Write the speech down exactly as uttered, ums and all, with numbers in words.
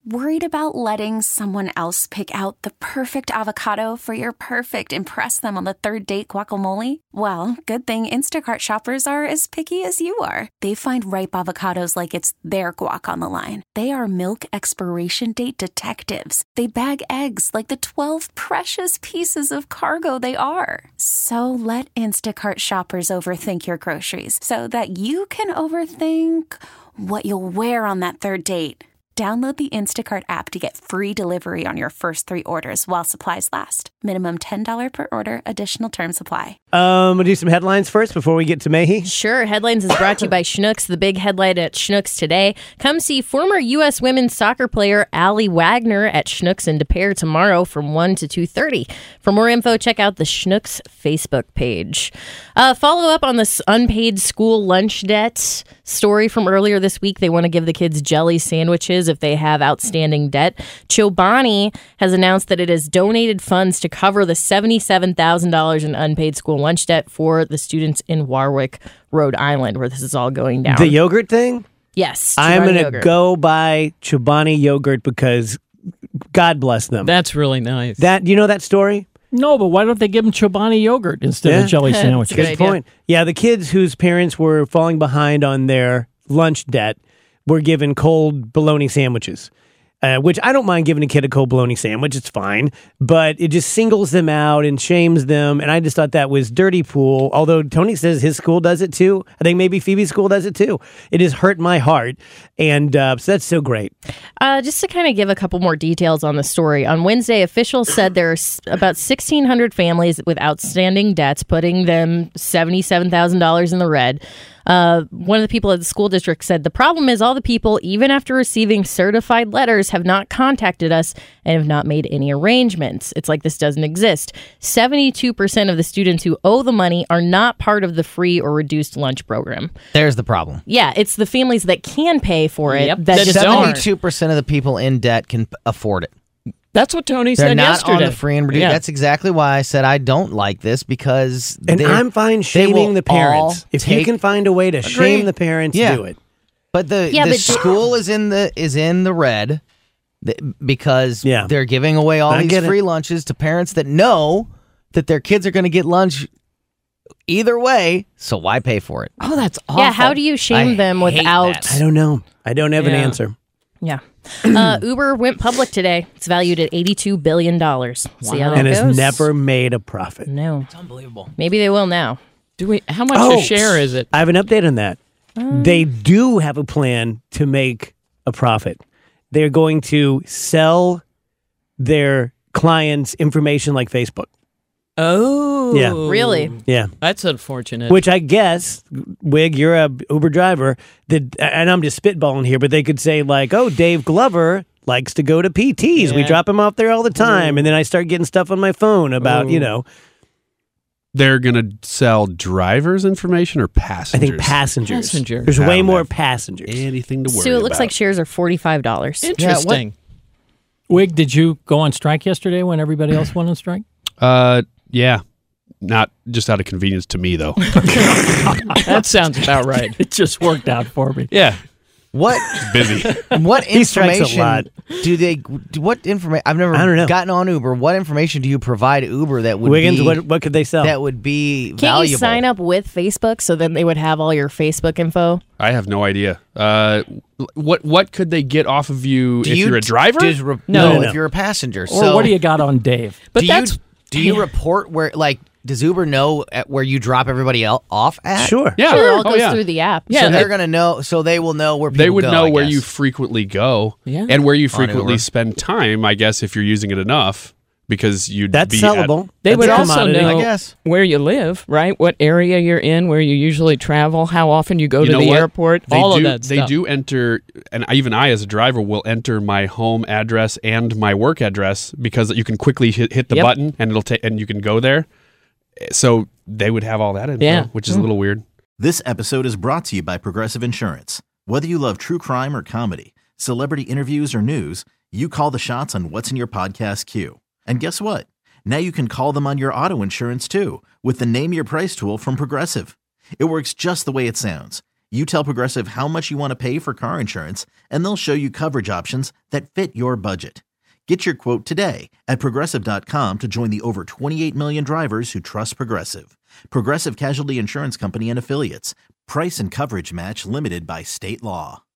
Worried about letting someone else pick out the perfect avocado for your perfect impress them on the third date guacamole? Well, good thing Instacart shoppers are as picky as you are. They find ripe avocados like it's their guac on the line. They are milk expiration date detectives. They bag eggs like the twelve precious pieces of cargo they are. So let Instacart shoppers overthink your groceries so that you can overthink what you'll wear on that third date. Download the Instacart app to get free delivery on your first three orders while supplies last. Minimum ten dollars per order. Additional terms apply. Um, we'll do some headlines first before we get to Mahie. Sure. Headlines is brought to you by Schnucks. The big headline at Schnucks today. Come see former U S women's soccer player Allie Wagner at Schnucks in De Pere tomorrow from one to two thirty. For more info, check out the Schnucks Facebook page. Uh, follow up on this unpaid school lunch debt story from earlier this week. They want to give the kids jelly sandwiches if they have outstanding debt. Chobani has announced that it has donated funds to cover the seventy-seven thousand dollars in unpaid school lunch debt for the students in Warwick, Rhode Island, where this is all going down. The yogurt thing? Yes. I'm going to yogurt. go buy Chobani yogurt because God bless them. That's really nice. That you know that story? No, but why don't they give them Chobani yogurt instead Yeah. of jelly sandwiches? Good Good idea. point. Yeah, the kids whose parents were falling behind on their lunch debt were given cold bologna sandwiches, uh, which I don't mind giving a kid a cold bologna sandwich. It's fine. But it just singles them out and shames them. And I just thought that was dirty pool. Although Tony says his school does it too. I think maybe Phoebe's school does it too. It has hurt my heart. And uh, so that's so great. Uh, just to kind of give a couple more details on the story. On Wednesday, officials said there are s- about sixteen hundred families with outstanding debts, putting them seventy-seven thousand dollars in the red. Uh, one of the people at the school district said, the problem is all the people, even after receiving certified letters, have not contacted us and have not made any arrangements. It's like this doesn't exist. seventy-two percent of the students who owe the money are not part of the free or reduced lunch program. There's the problem. Yeah, it's the families that can pay for it Yep, that that just aren't. seventy-two percent of the people in debt can p- afford it. That's what Tony They're said not yesterday. on the free and reduced. Yeah. That's exactly why I said I don't like this, because And they're- I'm fine they shaming will the parents. all If you take- can find a way to shame the parents, Yeah. do it. But the, Yeah, the but- school is in the is in the red th- because Yeah. they're giving away all I these get it. free lunches to parents that know that their kids are going to get lunch either way. So why pay for it? Oh, that's awful. Yeah, how do you shame I them hate without... that. I don't know. I don't have an Yeah. answer. Yeah. Uh, Uber went public today. It's valued at eighty-two billion dollars. See how that And goes? has never made a profit. No. It's unbelievable. Maybe they will now. Do we? How much Oh, a share is it? I have an update on that. Uh. They do have a plan to make a profit. They're going to sell their clients information like Facebook. Oh, Yeah. Really? Yeah. That's unfortunate. Which I guess, Wig, you're a Uber driver, that, and I'm just spitballing here, but they could say like, oh, Dave Glover likes to go to P Ts. We Yeah. drop him off there all the time. And then I start getting stuff on my phone about, you know, They're going to sell drivers' information or I passengers? think passengers. Passenger. There's I way don't more have passengers. Anything to worry So it looks about. like shares are forty-five dollars. Interesting. Wig, did you go on strike yesterday when everybody else went on strike? Uh, yeah. Not just out of convenience to me, though. That sounds about right. It just worked out for me. yeah. What Busy. what He strikes a information lot. do they? do- What information? I've never I don't know. gotten on Uber. What information do you provide Uber that would Wiggins, be what, what could they sell? that would be Can't valuable? you sign up with Facebook so then they would have all your Facebook info? I have no idea. Uh, what what could they get off of you Do if you you're a driver? Just re- No, no, no. if you're a passenger. Or so what do you got on Dave? But do that's you, do you report where, like, does Uber know at where you drop everybody else off at? Sure. yeah. Sure, it all oh, goes yeah. through the app. Yeah, so that- they're gonna know. So they will know where people They would go, know I where guess. you frequently go Yeah. and where you On frequently Uber. spend time, I guess, if you're using it enough, because you'd That's be at- sellable. They That's would a also commodity. know I guess. where you live, right? What area you're in, where you usually travel, how often you go You to know the what? airport, They all do, of that They stuff. do enter, and even I as a driver will enter my home address and my work address because you can quickly hit, hit the Yep. button and it'll take and you can go there. So they would have all that info, Yeah. which is a little weird. This episode is brought to you by Progressive Insurance. Whether you love true crime or comedy, celebrity interviews or news, you call the shots on what's in your podcast queue. And guess what? Now you can call them on your auto insurance too with the Name Your Price tool from Progressive. It works just the way it sounds. You tell Progressive how much you want to pay for car insurance, and they'll show you coverage options that fit your budget. Get your quote today at Progressive dot com to join the over twenty-eight million drivers who trust Progressive. Progressive Casualty Insurance Company and Affiliates. Price and coverage match limited by state law.